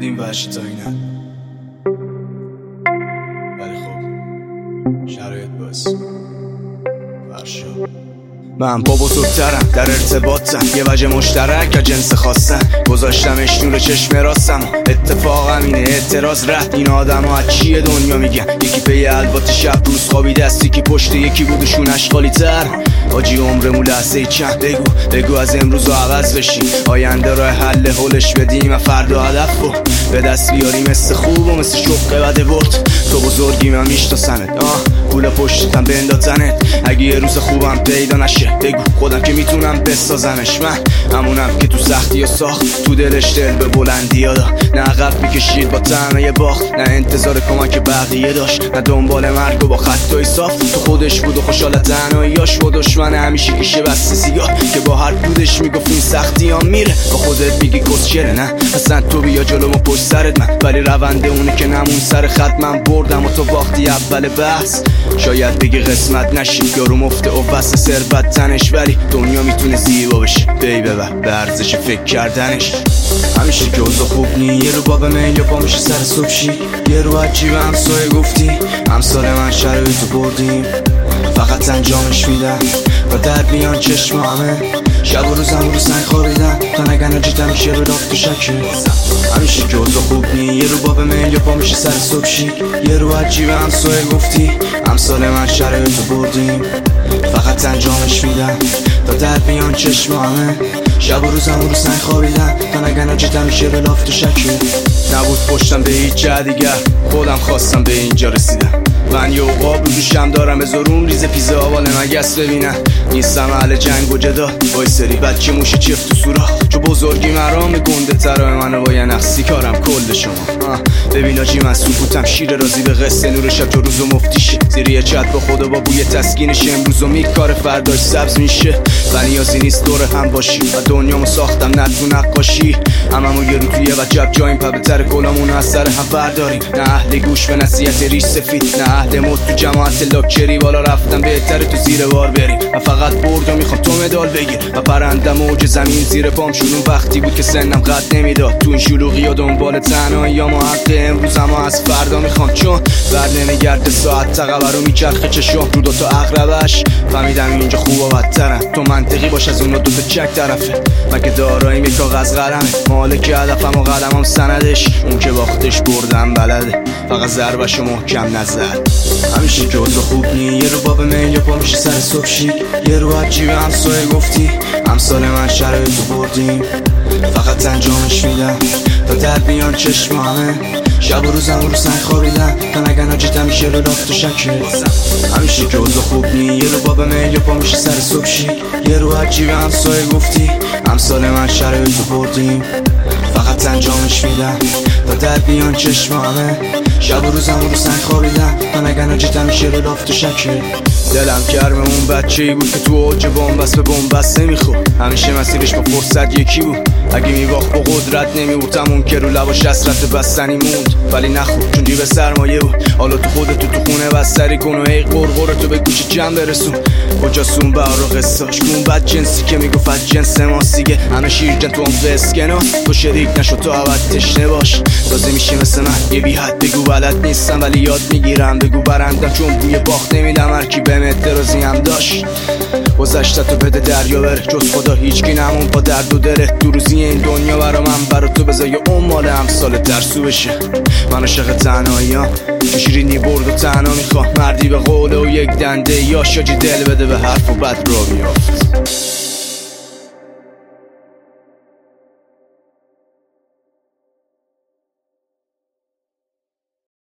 بودیم وحشی تا اینه، ولی خب شرایط باعث فرشا. من با بزرگترم در ارتباطم، یه وجه مشترک یا جنس خواستن گذاشتمش نور چشم راستم. اتفاق همینه، اعتراض رد این آدم ها از چیه دنیا میگن. یکی پی البات شب روز خوابیده است، یکی پشت یکی بودشون اشغالی تر. آجی عمرمون لحظه چند، بگو از امروز رو عوض بشیم، آینده راه حل حلش بدیم و فردا هدف رو به دست بیاریم. مثل خوب و مثل شقه بده برد، تو بزرگی من میشناسنت، گوله پشتتم بندازنت. اگه یه روز خوبم پیدا نشه بگو خودم که میتونم بسازمش. من همونم که تو سختی و ساخت، تو دلش دل به بلندی ها داد، نه عقب میکشید با طعمه باخت، نه انتظار کمک بقیه داشت، نه دنبال مرگ و با خطای صاف. تو خودش بود و خوشحال تنهاییاش و دشمن همیشه کشه بسته سیگار، که با هر کودش میگفت این سختی ها میره. با خودت میگی کسچره، نه اصلا تو بیا جلو ما پشت سرت من، ولی رونده اونه که نمون سر خط. من بردم و تو باختی اول بحث، شاید بگی قسمت نشی یارو مفته و واسه ثروت تنش، ولی دنیا میتونه زیبا بشه بی ببر به ارزش فکر کردنش. همیشه که اوضاع خوب نی، یه رو باب میل یا پا میشه سر صبح شی، یه رو عجی به همسایه گفتی همسال من شرایطو بردیم، فقط انجامش میدم و در بیان چشم همه شب و روزم رو سنگ خوابیدم تا نگن جیتم میشه به دافت و شکه. همیشه که اوضاع خوب نی، یه رو باب میل یا پا میشه سر صبح شی، یه رو عجی به همسایه گفتی همسال من شرایطو بردیم، فقط انجامش میدم تا در بیان چشم همه شب و روزم رو سنگ خوابیدم تا نگن جیتم میشه به دافت و شکه. نبود پشتم به هیچ جا دیگر، خودم خواستم به اینجا رسیدم. من یه عقاب رو دوشم دارم، بذارون ریز پیزا حال مگس ببینم. نیستم اهل جنگ و جدا، وای سری بچه موشه چفت تو سوراخ، چو بزرگی مرام گنده ترای منو با یه نقصی کارم کل شما. ببین آجی من سکوتم شیر رازی به قصه نور شب جو روز و مفتیشه، زیر یه چت با خدا با بوی تسکینش امروز و میکار فرداش سبز میشه. و نیازی نیست دور هم باشی و دنیامو ساختم نه تو نقاشی، هممون یه رو توی وجب جاییم پا بتر کلامونو از سر هم برداریم. نه اهل گوش به نصیحت ریش سفید، نه اهل مد تو جماعت لاکچری، بالا رفتم بهتره تو زیر بار بریم و فقط بردم میخوام تو مدال بگیر و پرندم موج زمین زیر پام شونون وقتی بود که سنم قد نمیداد. تو این شلوغی ها دنبال تنهایی ما حق امروز اما از فردا میخوام، چون بر نمیگرده ساعت تقبر رو میچرخه چشم رو دوتا اقربش. فهمیدم اینجا خوب و بدترم، تو منطقی باش از اونا دوتا چک طرفه، مگه داراییم یک کاغذ قلمه، مالک هدفم و قدمم سندش، اون که باختش بردم بلده فقط ضربش و محکم نزد. همیشه که اوضاع خوب نی، یه رو باب میل یا پا میشه سر صبح شی، یه رو عجی به همسایه گفتی همسال من شرایطو بردیم، فقط انجامش میدم تا در بیان چشم همه شب و روزم رو سنگ خوابیدم تا نگن جیتم میشه به دافت و شکه. همیشه که اوضاع خوب نی، یه رو باب میل یا پا میشه سر صبح شی، یه رو عجی به همسایه گفتی همسال من شرایطو بردیم، فقط انجامش میدم تا در بیان چشم همه شب و روزم رو سنگ خوابیدم تا نگن جیتم میشه به دافت و شکه. دلم گرم اون بچه‌ای بود که تو اوج بن‌بست به بن‌بست نمیخورد، همیشه مسیرش با فرصت یکی بود، اگه میواخت با قدرت نمیورد، همون که رو لباش حسرت بستنی موند ولی نخورد چون جیب سرمایه بود. حالا تو خودت تو خونه بستری کن و هی قرقر تو به گوش جمع برسون، کجاست بر و قصاش کون بد جنسی که میگفت از جنس ماست دیگه، همه شیرجن تو هم فسکنا، تو شریک نشو تو عبد تشنه باش، تازه میشه مثل من یه بی حد بگو بلد نیستم ولی یاد میگیرم، بگو برندم چون بوی باخت نمیدم، هر کی به اعتراضی هم داشت گذشتتو بده دریا بره، جز خدا هیچکی نمون با درد و دلت. دو روزی این دنیا برا من برا تو بذار اون مال امسال ترسو بشه. من عاشق تنهاییام، تو شیرینی برد و تنها میخوام، مردی به قوله و یک دنده یا شاجی دل بده به حرف و بد را بیافت.